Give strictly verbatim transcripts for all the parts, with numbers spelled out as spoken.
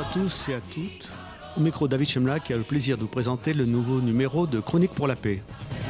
à tous et à toutes. Au micro, David Chemla qui a le plaisir de vous présenter le nouveau numéro de Chronique pour la paix.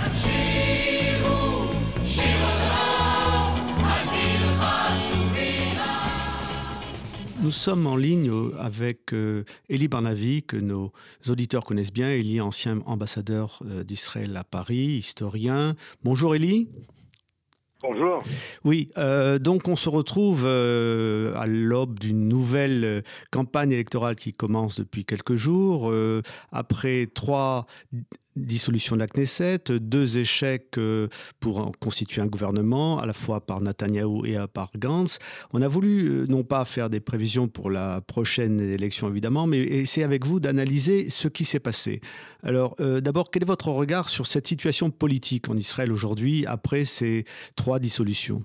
Nous sommes en ligne avec euh, Eli Barnavi, que nos auditeurs connaissent bien. Eli, ancien ambassadeur euh, d'Israël à Paris, historien. Bonjour Eli. Bonjour. Oui, euh, donc on se retrouve euh, à l'aube d'une nouvelle euh, campagne électorale qui commence depuis quelques jours. Euh, après trois dissolutions de la Knesset, deux échecs euh, pour constituer un gouvernement, à la fois par Netanyahou et par Gantz. On a voulu euh, non pas faire des prévisions pour la prochaine élection évidemment, mais essayer avec vous d'analyser ce qui s'est passé. Alors euh, d'abord, quel est votre regard sur cette situation politique en Israël aujourd'hui après ces trois dissolutions?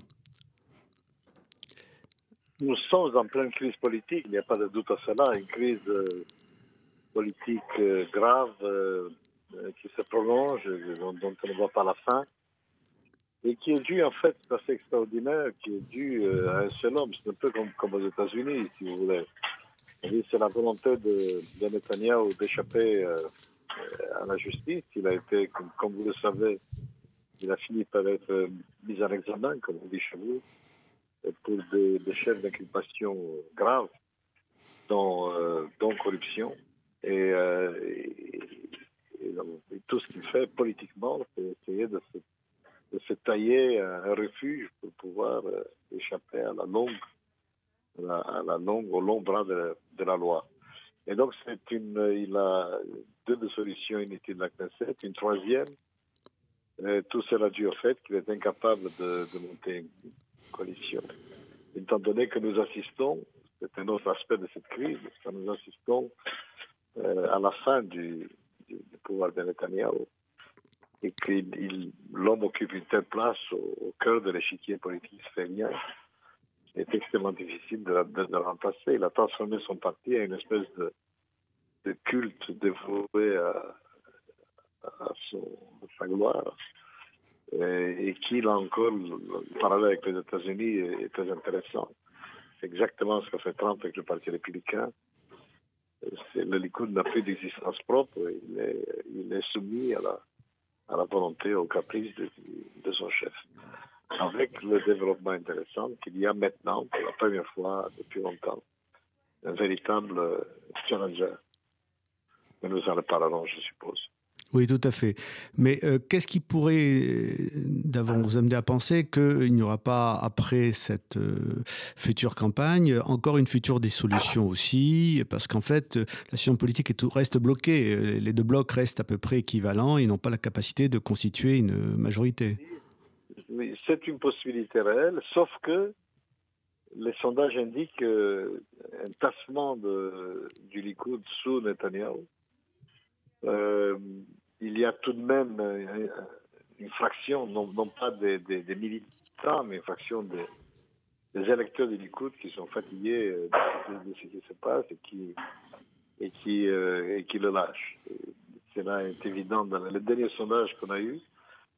Nous sommes en pleine crise politique, il n'y a pas de doute à cela, une crise euh, politique euh, grave euh, euh, qui se prolonge, dont, dont on ne voit pas la fin, et qui est due en fait, c'est assez extraordinaire, qui est due euh, à un seul homme. C'est un peu comme, comme aux États-Unis, si vous voulez. C'est la volonté de, de Netanyahou d'échapper euh, à la justice. Il a été, comme, comme vous le savez, il a fini par être mis en examen, comme on dit chez vous, pour des, des chefs d'inculpation graves, dont, euh, dont corruption. Et, euh, et, et, et tout ce qu'il fait politiquement, c'est essayer de se, de se tailler un refuge pour pouvoir euh, échapper à la longue, à la, à la longue, au long bras de, de la loi. Et donc, c'est une, il a deux solutions inutiles de la Knesset, une troisième. Et tout cela dû au fait qu'il est incapable de, de monter une coalition. Étant donné que nous assistons, c'est un autre aspect de cette crise, que nous assistons euh, à la fin du, du, du pouvoir de Netanyahou et que l'homme occupe une telle place au, au cœur de l'échiquier politique israélien, c'est extrêmement difficile de, de, de le remplacer. Il a transformé son parti en une espèce de, de culte dévoué à, à, son, à sa gloire. Et, et qui, là encore, le parallèle avec les États-Unis est, est très intéressant. C'est exactement ce qu'a fait Trump avec le Parti républicain. Le Likoud n'a plus d'existence propre. Il est, il est soumis à la, à la volonté, au caprice de, de son chef. Avec le développement intéressant qu'il y a maintenant, pour la première fois depuis longtemps, un véritable challenger. Mais nous en reparlerons, je suppose. Oui, tout à fait. Mais euh, qu'est-ce qui pourrait d'abord vous amener à penser qu'il n'y aura pas, après cette euh, future campagne, encore une future dissolution aussi? Parce qu'en fait, la situation politique est tout, reste bloquée. Les deux blocs restent à peu près équivalents. Ils n'ont pas la capacité de constituer une majorité. Oui, c'est une possibilité réelle, sauf que les sondages indiquent euh, un tassement de, du Likoud sous Netanyahou. Euh, il y a tout de même euh, une fraction, non, non pas des, des, des militants, mais une fraction des, des électeurs du Likoud qui sont fatigués euh, de, de ce qui se passe et qui, et qui, euh, et qui le lâchent. Cela est évident dans les derniers sondages qu'on a eus.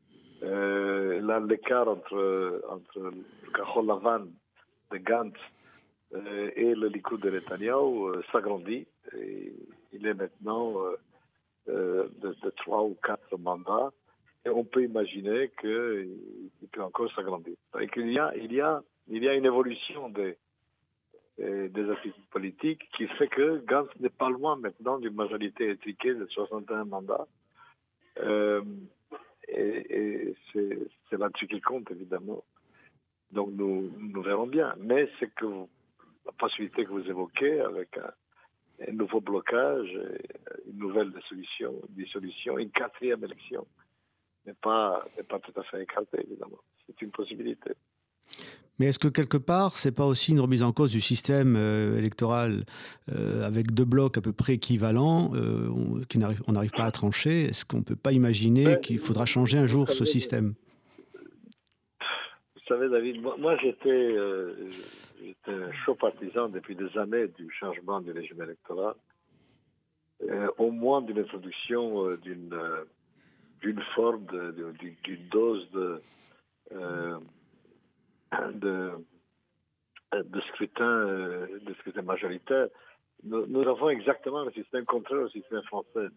Euh, là, l'écart entre, entre le Kahol Lavan de Gantz euh, et le Likoud de Netanyahou euh, s'agrandit. Et il est maintenant euh, euh, de, de trois ou quatre mandats. Et on peut imaginer qu'il peut encore s'agrandir. Et qu'il y a, il y a, il y a une évolution des, des attitudes politiques qui fait que Gantz n'est pas loin maintenant d'une majorité étriquée de soixante et un mandats. Euh, Et, et c'est là-dessus qu'il compte, évidemment. Donc, nous, nous verrons bien. Mais c'est que vous, la possibilité que vous évoquez, avec un, un nouveau blocage, une nouvelle dissolution, dissolution une quatrième élection, n'est pas, n'est pas tout à fait écartée, évidemment. C'est une possibilité. Mais est-ce que quelque part, c'est pas aussi une remise en cause du système euh, électoral euh, avec deux blocs à peu près équivalents, euh, on, qui n'arrive, on n'arrive pas à trancher? Est-ce qu'on peut pas imaginer Mais, qu'il faudra changer un jour savez, ce système? Vous savez, David, moi, moi j'étais, euh, j'étais un chaud partisan depuis des années du changement du régime électoral, euh, au moins d'une introduction euh, d'une euh, d'une forme, de, de, d'une dose de euh, de, de scrutin, de scrutin majoritaire. nous, nous avons exactement le système contraire au système français.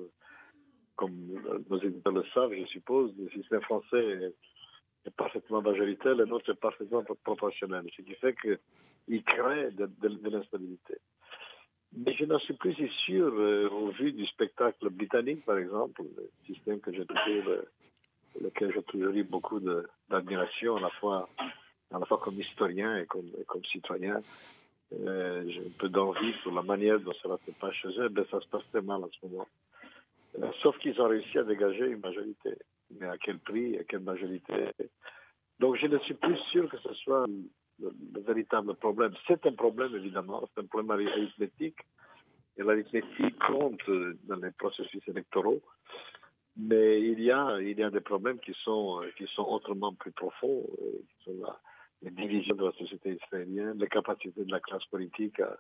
Comme nos éditeurs le savent, je suppose, le système français est, est parfaitement majoritaire, le nôtre est parfaitement proportionnel, ce qui fait qu'il crée de, de, de l'instabilité. Mais je n'en suis plus si sûr, euh, au vu du spectacle britannique, par exemple, le système que j'ai toujours, euh, lequel j'ai toujours eu beaucoup de, d'admiration, à la fois, à la fois comme historien et comme, et comme citoyen. Euh, j'ai un peu d'envie pour la manière dont cela se passe chez eux, ben ça se passe très mal en ce moment. Euh, sauf qu'ils ont réussi à dégager une majorité. Mais à quel prix, à quelle majorité? Donc je ne suis plus sûr que ce soit le, le véritable problème. C'est un problème, évidemment, c'est un problème arithmétique. Et l'arithmétique compte dans les processus électoraux. Mais il y a, il y a des problèmes qui sont, qui sont autrement plus profonds, qui sont la, les divisions de la société israélienne, les capacités de la classe politique à,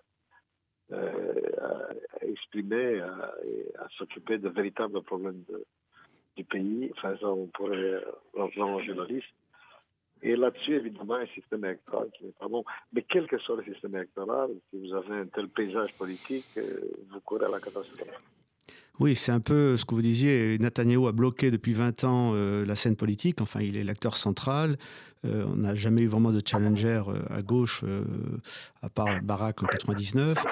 euh, à, à exprimer, à, à s'occuper de véritables problèmes de, du pays. Enfin, ça, on pourrait rallonger la liste. Et là-dessus, évidemment, un système électoral qui n'est pas bon. Mais quel que soit le système électoral, si vous avez un tel paysage politique, vous courez à la catastrophe. Oui, c'est un peu ce que vous disiez. Netanyahou a bloqué depuis vingt ans euh, la scène politique. Enfin, il est l'acteur central. Euh, on n'a jamais eu vraiment de challenger euh, à gauche, euh, à part Barak en quatre-vingt-dix-neuf.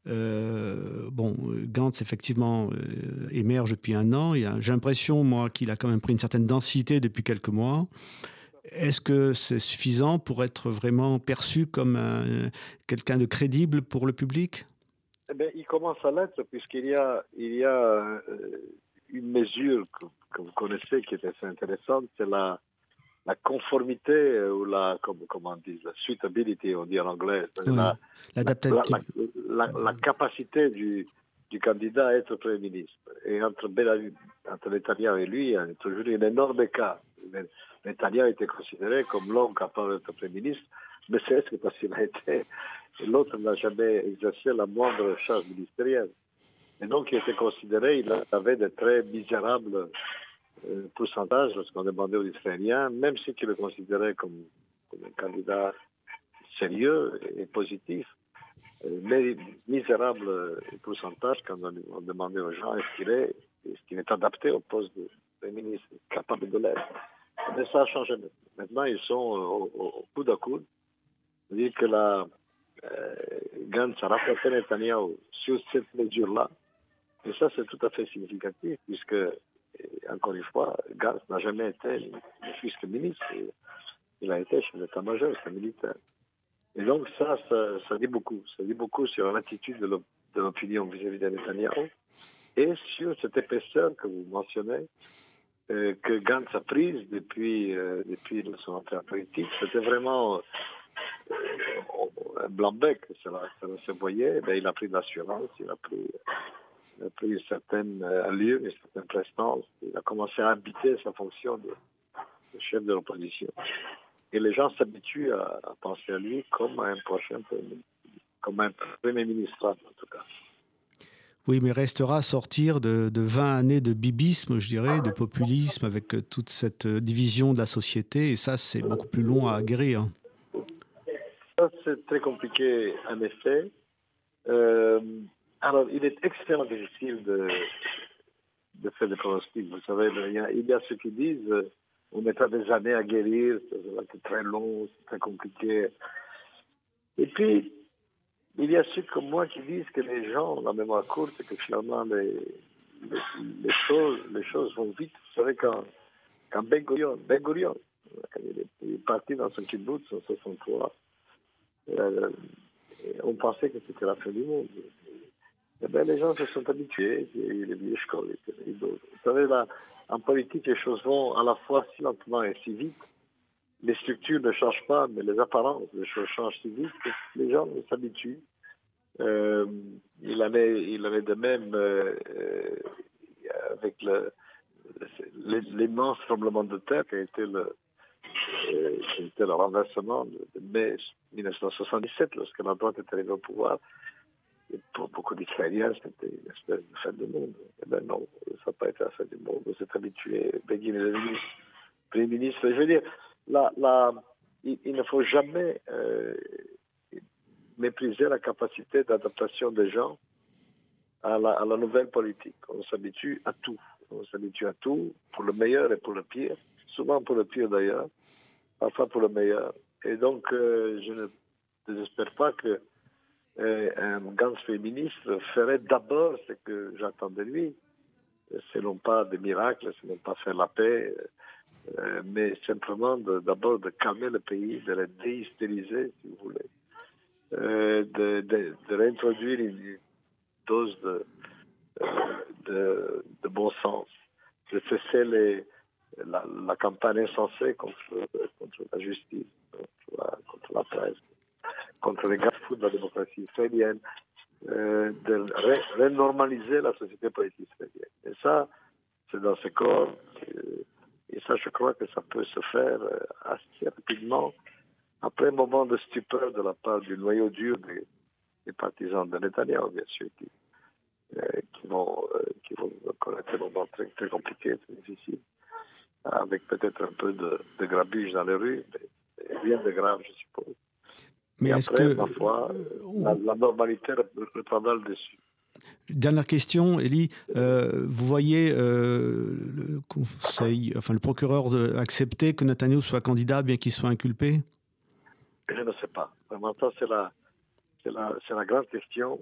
Euh, bon, Gantz, effectivement, euh, émerge depuis un an. J'ai l'impression, moi, qu'il a quand même pris une certaine densité depuis quelques mois. Est-ce que c'est suffisant pour être vraiment perçu comme un, quelqu'un de crédible pour le public ? Eh bien, il commence à l'être, puisqu'il y a, il y a euh, une mesure que, que vous connaissez qui est assez intéressante, c'est la, la conformité ou la, comme, comment on dit, la suitability, on dit en anglais, oui, la, l'adaptabilité. La, la, la, la capacité du, du candidat à être Premier ministre. Et entre, entre Netanyahou et lui, il y a toujours un énorme écart. Netanyahou a été considéré comme l'homme capable d'être Premier ministre, mais c'est parce qu'il a été... L'autre n'a jamais exercé la moindre charge ministérielle. Et donc, il était considéré, il avait de très misérables euh, pourcentages lorsqu'on demandait aux Israéliens, même ceux qui le considéraient comme, comme un candidat sérieux et positif, euh, mais misérable pourcentage quand on, on demandait aux gens est-ce qu'il est, est-ce qu'il est adapté au poste de, de ministre, capable de l'être. Mais ça a changé. Maintenant, ils sont au, au, au coude à coude. C'est-à-dire que la Euh, Gantz a rattrapé Netanyahou sur cette mesure-là. Et ça, c'est tout à fait significatif, puisque, encore une fois, Gantz n'a jamais été ne fût-ce que ministre. Il a été chef d'état-major, c'est militaire. Et donc, ça, ça, ça dit beaucoup. Ça dit beaucoup sur l'attitude de l'opinion vis-à-vis de Netanyahou et sur cette épaisseur que vous mentionnez, euh, que Gantz a prise depuis, euh, depuis son entrée en politique. C'était vraiment... un blanc-bec, cela, cela se voyait, ben, il a pris de l'assurance, il a pris, il a pris une certaine allure, une certaine prestance, il a commencé à habiter sa fonction de, de chef de l'opposition. Et les gens s'habituent à, à penser à lui comme à un prochain comme un premier ministre, en tout cas. Oui, mais restera à sortir de, de vingt années de bibisme, je dirais, de populisme, avec toute cette division de la société, et ça, c'est beaucoup plus long à guérir. Ça, c'est très compliqué, en effet. Euh, alors, il est extrêmement difficile de, de faire des pronostics. Vous savez, il y a, il y a ceux qui disent euh, on mettra des années à guérir, c'est très long, c'est très compliqué. Et puis, il y a ceux comme moi qui disent que les gens ont la mémoire courte et que finalement, les, les, les, choses, les choses vont vite. Vous savez, quand, quand Ben Gurion, Ben Gurion, il est, il est parti dans son kibbutz en soixante-trois, Euh, on pensait que c'était la fin du monde. Eh bien, les gens se sont habitués. Il y a eu les vieilles écoles et d'autres. Vous savez, là, en politique, les choses vont à la fois si lentement et si vite. Les structures ne changent pas, mais les apparences, les choses changent si vite que les gens s'habituent. Euh, il, en est, il en est de même euh, avec le, l'immense tremblement de terre qui a été le, C'était le renversement de mai dix-neuf cent soixante-dix-sept, lorsque la droite est arrivée au pouvoir. Et pour beaucoup d'Israéliens, c'était une espèce de fin du monde. Eh bien non, ça n'a pas été la fin du monde. Vous êtes habitués. Begin est devenu Premier ministre. Je veux dire, la, la, il, il ne faut jamais euh, mépriser la capacité d'adaptation des gens à la, à la nouvelle politique. On s'habitue à tout. On s'habitue à tout, pour le meilleur et pour le pire. Souvent pour le pire d'ailleurs, parfois pour le meilleur. Et donc, euh, je ne désespère pas que euh, un Gantz féministe ferait d'abord ce que j'attends de lui. Ce n'est pas des miracles, ce n'est pas faire la paix, euh, mais simplement de, d'abord de calmer le pays, de le déhystériser, si vous voulez, euh, de, de, de réintroduire une dose de, de, de bon sens, de cesser les, la, la campagne insensée contre, contre la justice, contre la, contre la presse, contre les garde-fous de la démocratie israélienne, euh, de ré, renormaliser la société politique israélienne. Et ça, c'est dans ce corps. Et ça, je crois que ça peut se faire assez rapidement, après un moment de stupeur de la part du noyau dur des, des partisans de Netanyahu, bien sûr, qui, euh, qui, vont, euh, qui vont connaître des moments très, très compliqués, très difficiles, avec peut-être un peu de, de grabuge dans les rues, mais rien de grave, je suppose. Mais Et est-ce après, que... ma foi, la, la normalité reprendra le dessus. Dernière question, Elie. Euh, vous voyez euh, le conseil, enfin le procureur de, accepter que Netanyahou soit candidat bien qu'il soit inculpé? Je ne sais pas. Vraiment, ça, c'est la, c'est la, c'est la grande question.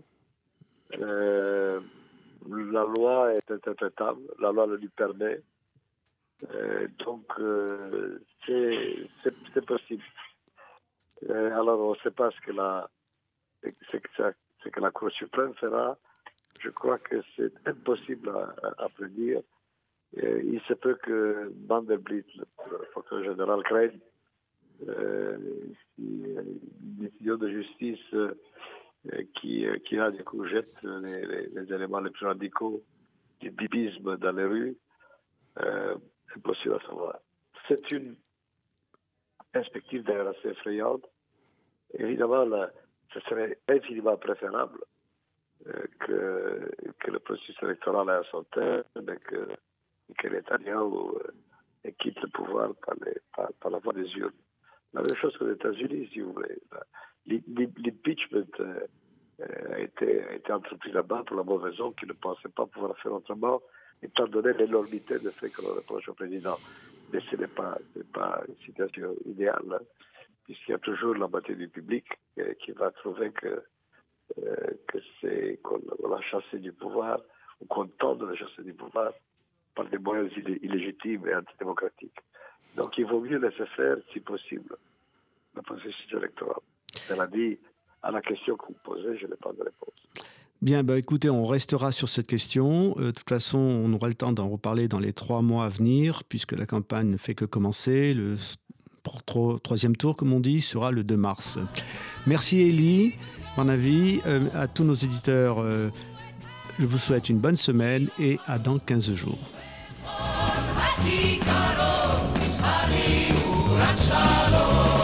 Euh, la loi est interprétable, la loi le lui permet. Euh, donc, euh, c'est, c'est, c'est possible. Euh, alors, on ne sait pas ce que la, ce que, ça, ce que la Cour suprême fera. Je crois que c'est impossible à, à, à prédire. Et il se peut que Vanderbilt, le, le procureur général, craigne euh, une décision de justice euh, qui, qui a du coup jette les, les, les éléments les plus radicaux du bibisme dans les rues. Euh, c'est possible à savoir. C'est une perspective d'ailleurs assez effrayante. Évidemment, là, ce serait infiniment préférable euh, que, que le processus électoral ait à son terme et que, que Netanyahu euh, quitte le pouvoir par, les, par, par la voie des urnes. La même chose qu'aux États-Unis, si vous voulez. L'impeachment euh, a, été, a été entrepris là-bas pour la bonne raison qu'ils ne pensaient pas pouvoir faire autrement, étant donné l'énormité de ce que l'on reproche au président. Mais ce n'est pas, pas une situation idéale, hein, puisqu'il y a toujours la moitié du public euh, qui va trouver que, euh, que c'est qu'on l'a chassé du pouvoir, ou qu'on tente de la chasser du pouvoir par des moyens illé- illégitimes et antidémocratiques. Donc il vaut mieux laisser faire, si possible, le processus électoral. Cela dit, à la question que vous posez, je n'ai pas de réponse. Bien, bah, écoutez, on restera sur cette question. Euh, de toute façon, on aura le temps d'en reparler dans les trois mois à venir, puisque la campagne ne fait que commencer. Le tro- troisième tour, comme on dit, sera le deux mars. Merci Elie, mon avis. Euh, à tous nos éditeurs, euh, je vous souhaite une bonne semaine et à dans quinze jours. Shalom.